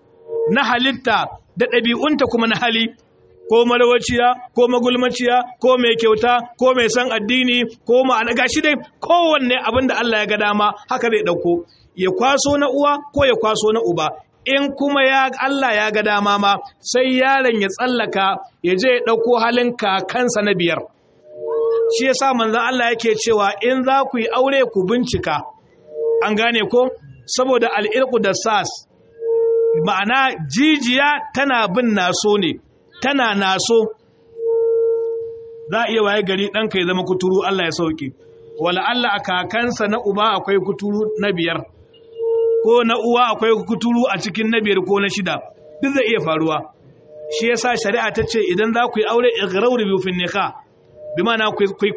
na halitta da ɗabi'unta kuma na hali, ko malawaciya ko magulmaciya ko mai kyauta ko mai san addini ko ma'ana gashi dai kowanne abin da Allah ya ga dama haka zai ɗauko, ya kwaso na uwa ko ya kwaso na uba. In kuma Allah ya ga dama ma sai yaron ya tsallaka ya je ya ɗauko halin kakansa na biyar. Shi yasa manzon Allah yake cewa in za ku yi aure ku bincika, an gane ko, saboda al'irku da sas, ma'ana jijiya tana bin naso ne, tana naso. Za a iya waye gari ɗanka ya zama kuturu, Allah ya sauke, wala Allah a kakansa na uba akwai kuturu na biyar, ko na uwa akwai kuturu a cikin na biyar ko na shida, duk zai iya faruwa. Shi yasa shari'a ta ce idan za ku yi aure ighraw bi fi nikah, bi ma'ana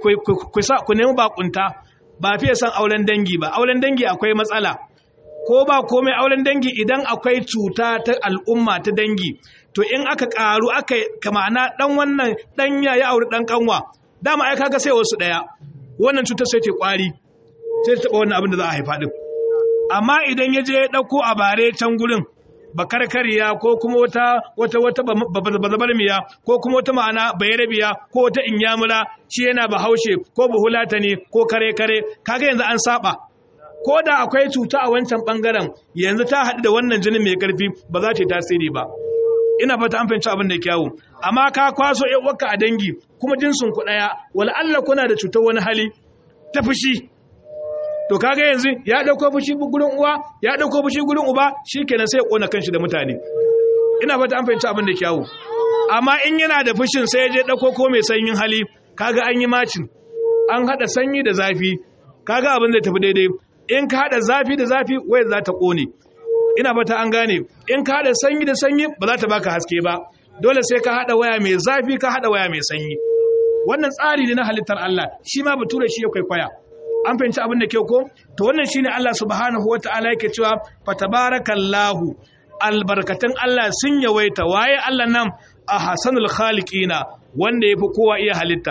ku nemi bakunta, ba fiye san auren dangi ba. Auren dangi akwai matsala, ko ba komai auren dangi idan akwai cuta ta al'umma ta dangi, to in aka karu aka kamana dan wannan dan ya auri dan kanwa, dama ai kaga sai wasu daya, wannan cutar sai ta kwari, sai ta taba wannan abin da za a haifa din. Amma idan ya je ya dauko a bare can gurin bakarkariya ko kuma wata bazabarmiya ko kuma wata ma'ana bayarabiya ko wata inyamura, shi yana bahaushe ko buhulatani ko kare kaga yanzu an saba. Ko da akwai cuta a wancan bangaren, yanzu ta haɗu da wannan jinin mai ƙarfi ba za ta yi tasiri ba. Ina fata an fahimci abin da kyawu. Amma ka kwaso uwarka a dangi kuma jinsin ku ɗaya, wala Allah kuna da cutar wani hali ta fushi, to kaga yanzu ya ɗauko fushi gurin uwa, ya ɗauko fushi gurin uba, shikenan sai ya ƙona kanshi da mutane. Ina fata an fahimci abin da kyawu. Amma in yana da fushin sai ya je ɗauko ko mai sanyin hali, kaga an yi macin, an haɗa sanyi da zafi, kaga abin zai tafi daidai. In ka haɗa zafi da zafi, waya za ta ƙone. Ina fata an gane. In ka haɗa sanyi da sanyi, ba za ta baka haske ba. Dole sai ka haɗa waya mai zafi, ka haɗa waya mai sanyi. Wannan tsari ne na halittar Allah, shi ma bature shi ya kwaikwaya. An fahimci abin da kyau ko? To wannan shine Allah subhanahu wata'ala yake cewa fatabarakallahu, albarkatun Allah sun yawaita. Waye Allah nan? Ahsanul khaliqina, wanda yafi kowa iya halitta.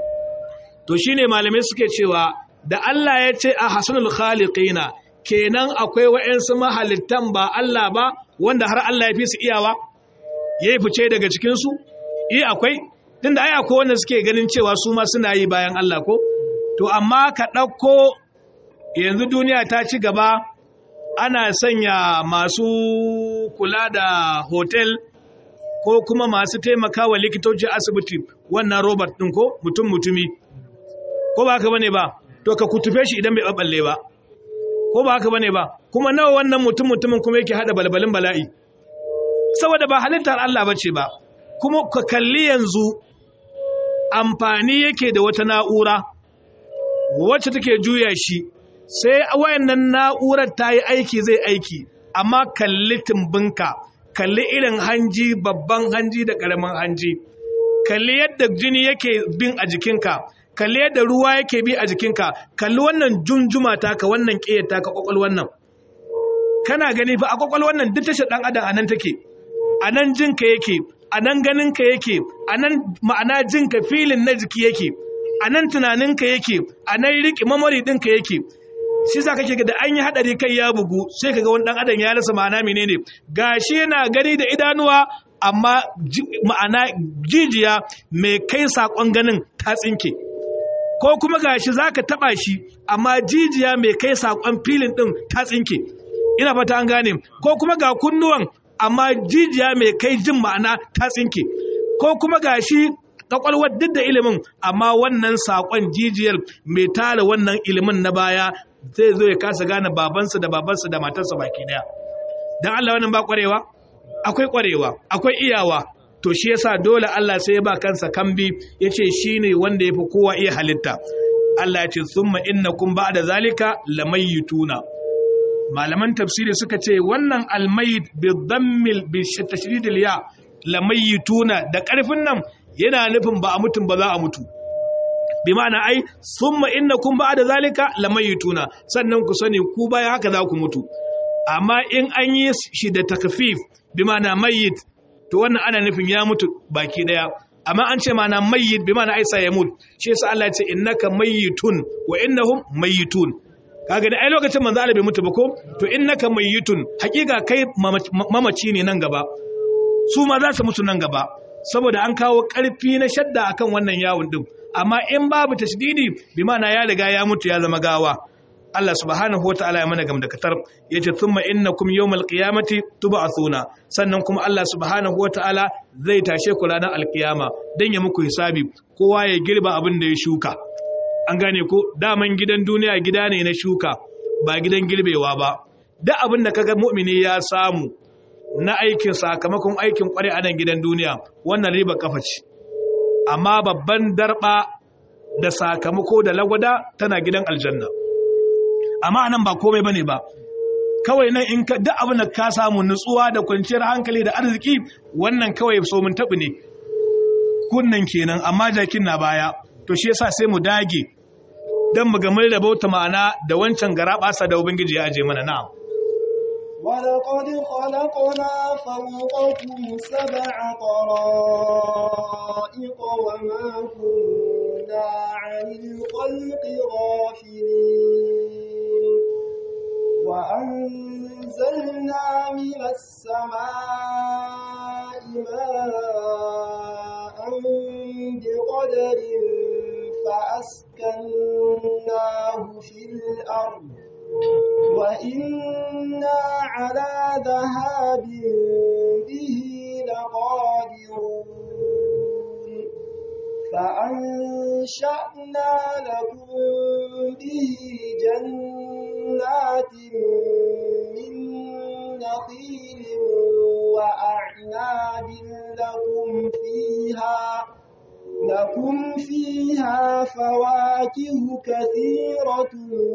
To shine malamai suke cewa da Allah ya ce a hasanul khaliqina, kenan akwai wa'ansu mahalittan ba Allah ba wanda har Allah ya fi su iyawa, yayi fice daga cikin su? Akwai, tunda ai akwai wanda suke ganin cewa su ma suna yi bayan Allah ko? To amma ka ɗauko yanzu duniya ta ci gaba, ana sanya masu kula da hotel ko kuma masu taimakawa likitoci asibiti wannan robot ɗin ko mutumi, ko ba haka bane ba? To ka kutufe shi idan bai ɓaɓɓalle ba, ko ba haka bane ba? Kuma nawa wannan mutumin kuma yake haɗa balbalin bala'i, saboda ba halittar Allah bace ba. Kuma ka kalli yanzu amfani yake da wata na'ura wacce take juya shi, sai wayannan na'urar ta yi aiki zai aiki, amma kalli tumbinka, kalli irin hanji, babban hanji da ƙaramin hanji, kalli yadda jini yake bin a jikinka, kalli yadda ruwa yake bi a jikinka, kalli wannan junjuma taka, wannan ƙiyar taka, ƙwaƙwalwan nan. Kana gani fa a ƙwaƙwalwan nan duk tashar ɗan adam a nan take, a nan jinka yake, a nan ganinka yake, a nan ma'ana jinka filin na jiki yake, a nan tunaninka yake, a nan riƙe mamari ɗinka yake. Shi za ka ke da an yi haɗari kai ya bugu, sai ka ga wani ɗan adam ya rasa ma'ana menene, gashi yana gani da idanuwa, amma ma'ana jijiya mai kai saƙon ganin ta tsinke. Ko kuma gashi za ka taɓa shi, amma jijiya mai kai saƙon filin ɗin ta tsinke. Ina fata an gane. Ko kuma ga kunnuwan, amma jijiya mai kai jin ma'ana ta tsinke. Ko kuma gashi ƙwaƙwalwar duk da ilimin, amma wannan saƙon jijiyar mai tara wannan ilimin na baya zai zo ya kasa gane babansa da matarsa baki daya. Dan Allah wannan ba ƙwarewa? Akwai ƙwarewa, akwai iyawa. To shi yasa dole Allah sai ya ba kansa kambi, yace shine wanda yafi kowa iya halitta. Allah ya ce summa innakum ba'da zalika lamayituna. Malaman tafsiri suka ce wannan almayit bi dhammil bi tashdidil ya lamayituna da ƙarfin nan yana nufin ba a mutum ba za a mutu. Bi ma'ana ai summa innakum ba'da zalika lamayituna, sannan ku sani ku baya haka za ku mutu. Amma in an yi shi da takfif bi ma'ana mayyit, to wannan ana nufin ya mutu baki daya. Amma an ce ma'ana mayyit bi ma'ana ai sai ya mutu. Shi yasa Allah ya ce innaka mayyitun wa innahum mayyitun. kaga da ai lokacin manzo Allah bai mutu ba ko to innaka mayyitun hakika kai mamaci ne nan gaba su ma za su mutu nan gaba saboda an kawo karfi na shadda akan wannan yawun din amma in babu tashdidi bi ma'ana ya riga ya mutu ya zama gawa Allah subhanahu wataala ya mana gamdakatar yace thumma innakum yawmal qiyamati tub'athuna sannan kuma Allah subhanahu wataala zai tashe ku ranar alkiyama dan ya muku hisabi kowa ya girba abin da ya shuka an gane ko daman gidan duniya gida ne na shuka ba gidan girbewa ba duk abin da kaga mu'mini ya samu na aikin sakamakon aikin kware a nan gidan duniya wannan riba kafa ce amma babban darba da sakamako da lagwada tana gidan aljanna amma anan ba komai bane ba kawai nan in ka duk abin da ka samu nutsuwa da kwanciyar hankali da arziki wannan kawai so mun tabi ne kunnan kenan amma jakin na baya to shi yasa sai mu dage dan mu ga mun rabauta ma'ana da wancan garabasa da ubangiji ya aje mana na'am ولقد خلقنا فوقكم 7 طرائق وما كنا عن الخلق غافلين وأنزلنا من السماء ماء بقدر فأسكناه في الأرض وإنا على ذهاب به لقادرون فأنشأنا لكم به جنات من نخيل وأعناب لكم فيها فواكه كثيرة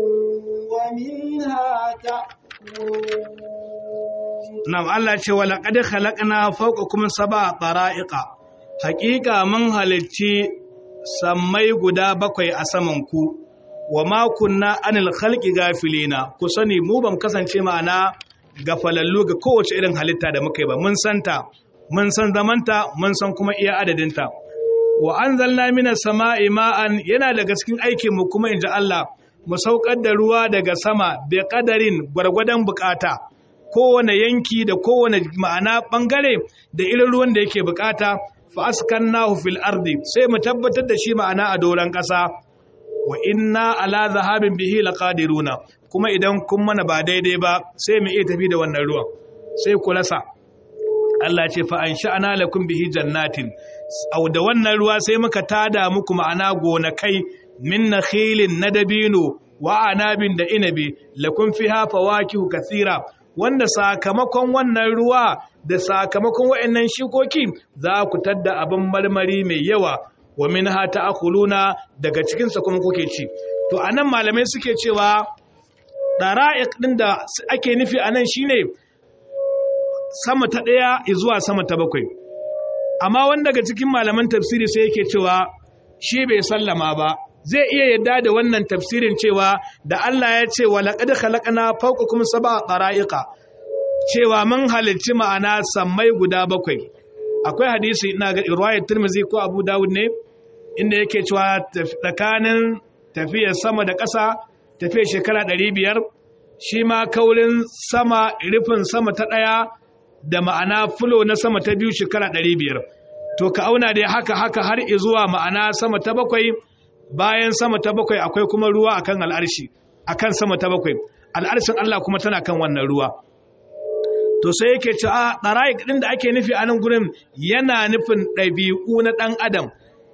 ومنها تأكلون نعم الله ce walaqad khalaqna fawqakum 7 tara'iqa haqiqa mun halicci sammai guda 7 a saman ku wama kunna anil khalqi gafilina ku sani mu bam kasance ma'ana gafalallu ga kowace irin halitta da muka yi ba mun santa mun san zamanta mun san kuma iya adadinta wa anzalna minas sama'i ma'an yana daga cikin aikin mu kuma inji Allah mu saukar da ruwa daga sama bi qadarin gwargwadon bukata kowane yanki da kowane ma'ana bangare da irin ruwan da yake bukata fa askannahu fil ardi sai mu tabbatar da shi ma'ana a doran kasa wa inna ala zahabin bihi laqadiruna kuma idan kun mana ba daidai ba sai mu iya tafi da wannan ruwan sai ku rasa Allah ce fa ansha'na lakum bihi jannatin au da wannan ruwa sai muka tada muku ma'ana gonakai min nakhilin nadabino wa anabin da inabi lakum fiha fawakihu kathira wanda sakamakon wannan ruwa da sakamakon wayannan shikoki za ku tadda abin marmari mai yawa wa minha ta'kuluna daga cikin sa kuma kuke ci to anan malamai suke cewa dara'iq din da ake nufi anan shine sama ta 1 zuwa sama ta 7 amma wanda daga cikin malaman tafsiri sai yake cewa shi bai sallama ba zai iya yadda da wannan tafsirin cewa da Allah ya ce wa laqad khalaqna fawqakum 7 tara'iqa cewa mun halicci ma'ana sammai guda 7 akwai hadisi ina ga riwayat Tirmidhi ko Abu Dawud ne inda yake cewa tsakanin tafiyar sama da ƙasa tafiyar shekara 500 shi ma kaurin sama rufin sama ta 1 da ma'ana fulo na sama ta 2 shekara 500 to ka auna dai haka har zuwa ma'ana sama ta 7 bayan sama ta 7 akwai kuma ruwa akan al'arshi akan sama ta 7 al'arshin Allah kuma tana kan wannan ruwa to sai yake ce a daraik din da ake nufi a nan gurin yana nufin ɗabi'u na ɗan adam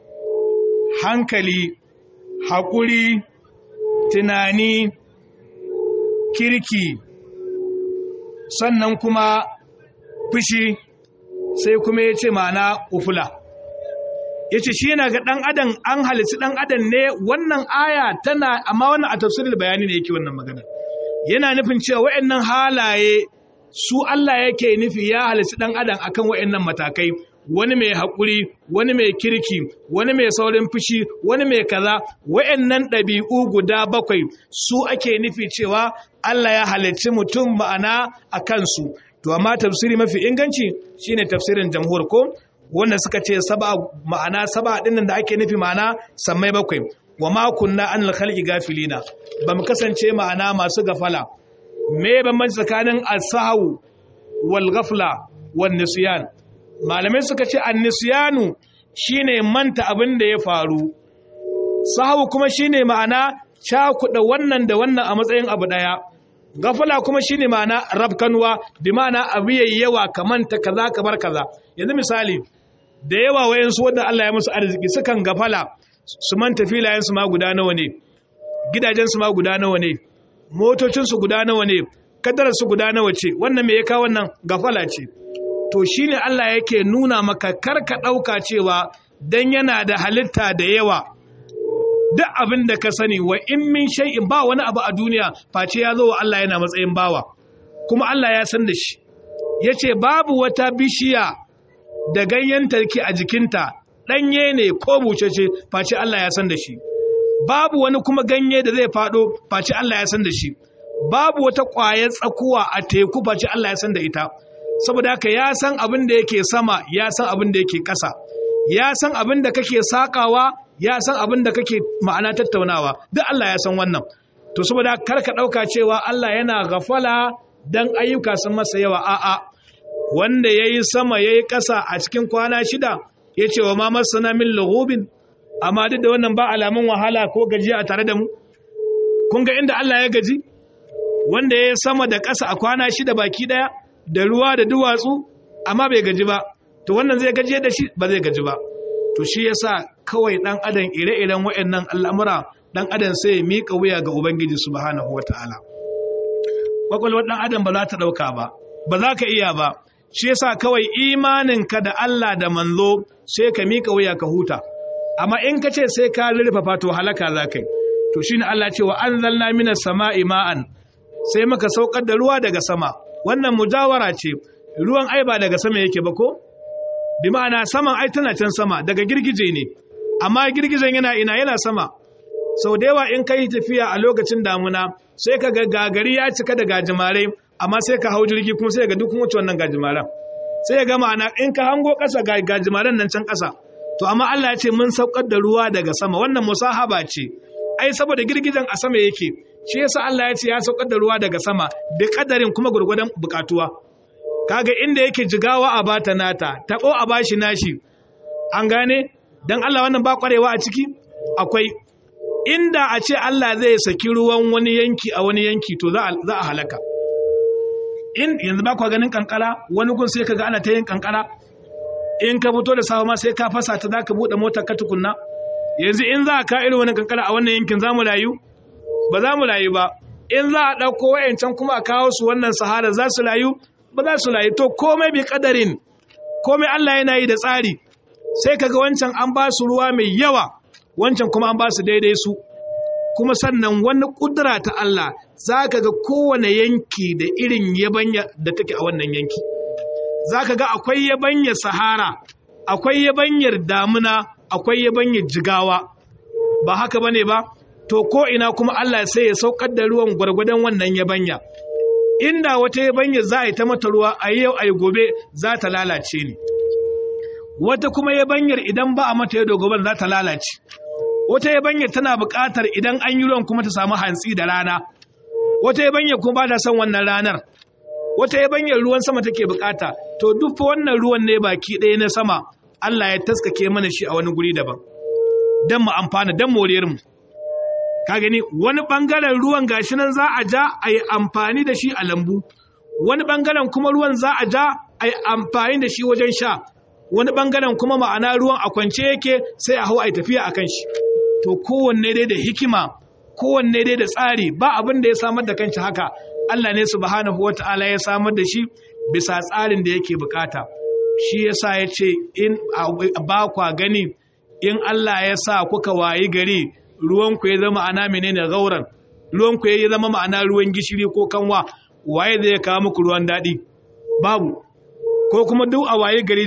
hankali haƙuri tunani kirki sannan kuma fushi sai kuma ya ce ma'ana ufula ya ce shi yana ga ɗan adam an halitta ɗan adam ne wannan aya tana amma wannan a tafsirin bayani ne yake wannan magana yana nufin cewa waɗannan halaye su Allah yake nufi ya halitta ɗan adam akan waɗannan matakai wani mai haƙuri wani mai kirki wani mai saurin fushi wani mai kaza waɗannan ɗabi'u guda 7 su ake nufi cewa Allah ya halicci mutum ma'ana a kansu to amma tafsiri mafi inganci shine tafsirin jamhur ko wanda suka ce 7 ma'ana 7 dinnan da ake nufi ma'ana sammai 7 wa ma kunna anil khalqi gafilina ba mu kasance ma'ana masu gafala me bambanci tsakanin as-sahwu wal ghafla wan nisyan malamai suka ce an-nisyanu shine manta abin da ya faru sahwu kuma shine ma'ana cakuɗa wannan da wannan a matsayin abu daya gafala kuma shine ma'ana rabkanwa bi ma'ana abu yawa kamanta kaza kabar kaza yanzu misali da yawa wayansu wanda Allah ya musu arziki sukan gafala su manta filayen su ma guda nawa ne gidajen su ma guda nawa ne motocin su guda nawa ne kadarar su guda nawa ce wannan me ya kawo wannan gafala ce to shine Allah yake nuna maka karka dauka cewa dan yana da halitta da yawa duk abin da ka sani wa in min shay'in ba wani abu a duniya face ya zo wa Allah yana matsayin bawa kuma Allah ya san da shi yace babu wata bishiya da ganyen tarki a jikinta danye ne ko bucece face Allah ya san da shi babu wani kuma ganye da zai fado face Allah ya san da shi babu wata ƙwayar tsakuwa a teku face Allah ya san da ita saboda haka ya san abin da yake sama ya san abin da yake ƙasa ya san abin da kake sakawa ya san abin da kake ma'ana tattaunawa duk Allah ya san wannan to saboda kar ka dauka cewa Allah yana gafala dan ayyuka sun masa yawa a'a wanda yayi sama yayi ƙasa a cikin kwana 6 yace wa ma masana min lughubin amma duk da wannan ba alamun wahala ko gajiya a tare da mu kun ga inda Allah ya gaji wanda yayi sama da ƙasa a kwana 6 baki daya da ruwa da duwatsu amma bai gaji ba to wannan zai gaji da shi ba zai gaji ba to shi yasa kawai dan adam ire-iren waɗannan al'amura dan adam sai ya mika wuya ga ubangiji subhanahu wataala kwakwalwar dan adam ba za ta dauka ba za ka iya ba shi yasa kawai imaninka da Allah da manzo sai ka mika wuya ka huta amma in ka ce sai ka rurfafa to halaka za kai to shine Allah ce wa anzalna minas sama'i ma'an sai muka saukar da ruwa daga sama wannan mujawara ce ruwan ai ba daga sama yake ba ko bi ma'ana saman ai tana can sama daga girgije ne amma girgijen yana sama sau da yawa in kai tafiya a lokacin damuna sai ka ga gagari ya cika da gajimare amma sai ka hau jirgi kuma sai ga duk wuce wannan gajimaren sai ga ma'ana in ka hango ƙasa gajimaren nan can ƙasa to amma Allah ya ce mun saukar da ruwa daga sama wannan musahaba ce ai saboda girgijen a sama yake shi yasa Allah ya ce ya saukar da ruwa daga sama da kadarin kuma gurgurdan bukatuwa kaga inda yake jigawa a bata nata tabo a bashi nashi an gane dan Allah wannan ba kwarewa a ciki akwai inda a ce Allah zai saki ruwan wani yanki a wani yanki to za a halaka in yanzu ba ku ganin kankara wani gun sai kaga ana ta yin kankara in ka fito da safa ma sai ka fasa ta zaka bude motar ka tukunna yanzu in za ka irin wani kankara a wannan yankin zamu rayu ba za mu rayu ba in za a dauko wayancan kuma a kawo su wannan sahara za su rayu ba za su rayu to komai bi kadarin komai Allah yana yi da tsari sai kaga wancan an ba su ruwa mai yawa wancan kuma an ba su daidai su kuma sannan wani kudura ta Allah za ka ga kowane yanki da irin yabanya da take a wannan yanki za ka ga akwai yabanyar sahara akwai yabanyar damuna akwai yabanyar jigawa ba haka ba ne ba to ko ina kuma Allah sai ya saukar da ruwan gwargwadon wannan yabanya inda wata yabanya za a yi ta mata ruwa a yau a gobe za ta lalace ne wata kuma yabanyar idan ba a mata yau da gobe za ta lalace wata yabanyar tana buƙatar idan an yi ruwan kuma ta samu hantsi da rana wata yabanyar kuma ba ta son wannan ranar wata yabanyar ruwan sama take buƙata to duk wannan ruwan ne baki ɗaya na sama Allah ya taskake mana shi a wani guri daban dan mu amfana dan moriyar mu ka gani wani bangaren ruwan gashi nan za a ja a yi amfani da shi a lambu wani bangaren kuma ruwan za a ja a yi amfani da shi wajen sha wani bangaren kuma ma'ana ruwan a kwance yake sai a hau a tafiya akan shi to kowanne dai da hikima kowanne dai da tsari ba abin da ya samar da kanshi haka Allah ne subhanahu wata'ala ya samar da shi bisa tsarin da yake bukata shi yasa ya ce in ba kwa gani in Allah ya sa kuka wayi gari ruwanku ya zama ana menene gauran ruwanku ya zama ma'ana ruwan gishiri ko kanwa waye zai kawo muku ruwan daɗi babu ko kuma duk a waye gari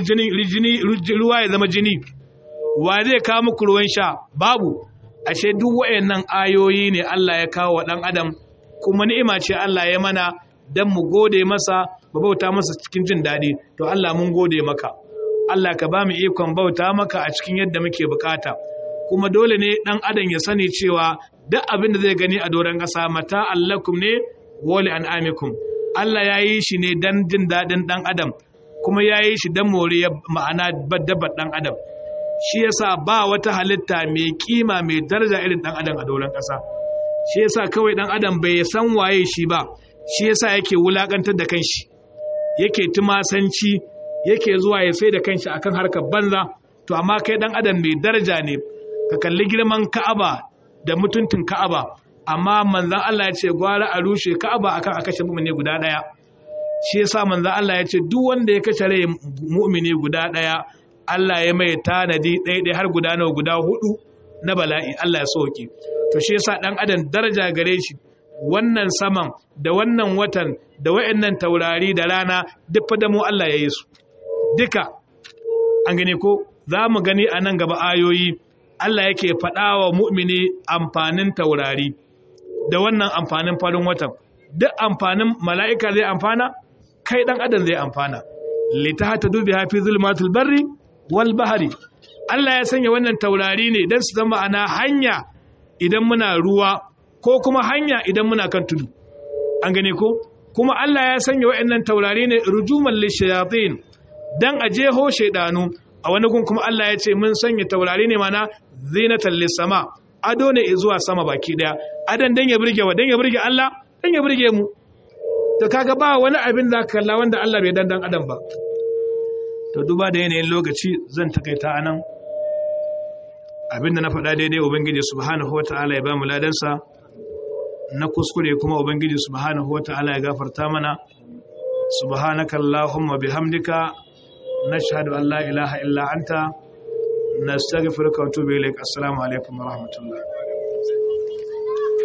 ruwa ya zama jini wa zai kawo muku ruwan sha babu ashe duk wayannan ayoyi ne Allah ya kawo wa dan adam kuma ni'ima ce Allah ya mana dan mu gode masa mu bauta masa cikin jin daɗi to Allah mun gode maka Allah ka ba mu ikon bauta maka a cikin yadda muke bukata kuma dole ne dan adam ya sani cewa duk abin da zai gani a doron ƙasa mata allakum ne wali an'amikum. Allah ya yi shi ne dan jin daɗin dan adam, kuma ya yi shi dan moriya ma'ana dabbar dan adam. Shi yasa ba wata halitta mai kima mai daraja irin dan adam a doron ƙasa. Shi yasa kawai dan adam bai san waye shi ba, shi yasa yake wulakantar da kanshi, yake tumasanci, yake zuwa ya sai da kanshi akan harkar banza. To amma kai dan adam mai daraja ne, ka kalli girman Ka'aba da mutuntun Ka'aba, amma manzon Allah ya ce gwara a rushe Ka'aba akan a kashe mu'mini guda daya. Shi yasa manzon Allah ya ce duk wanda ya kashe rai mu'mini guda daya, Allah ya mai tanadi ɗaya har guda 4 na bala'i, Allah ya sauke. To shi yasa dan adam daraja gare shi. Wannan saman da wannan watan da wayannan taurari da rana duk fa da mu Allah ya yi su duka. An gane ko za mu gani a nan gaba ayoyi Allah yake faɗa wa mu'mini amfanin taurari da wannan amfanin farin watan. Duk amfanin mala'ika zai amfana, kai dan adam zai amfana. Litahata dubi hafi zulmatul barri wal bahari. Allah ya sanya wannan taurari ne don su zama ana hanya idan muna ruwa ko kuma hanya idan muna kan tudu. An gane ko? Kuma Allah ya sanya waɗannan taurari ne rujuman lishayatin dan a jeho shaydanu. A wani gun kuma Allah ya ce mun sanya taurari ne mana zinatan lisama, ado ne zuwa sama baki daya. Adan dan ya burge wa, dan ya burge Allah, dan ya burge mu. To kaga ba wani abin da kalla wanda Allah bai dan adam ba. To duba da yanayin lokaci zan takaita anan. Abinda na faɗa daidai Ubangiji subhanahu wata'ala ya ba mu ladansa, na kuskure kuma Ubangiji subhanahu wata'ala ya gafarta mana. Subhanaka Allahumma bihamdika nashhadu an la ilaha illa anta nastaghfiruka wa natubu ilaik. Assalamu alaikum wa rahmatullah.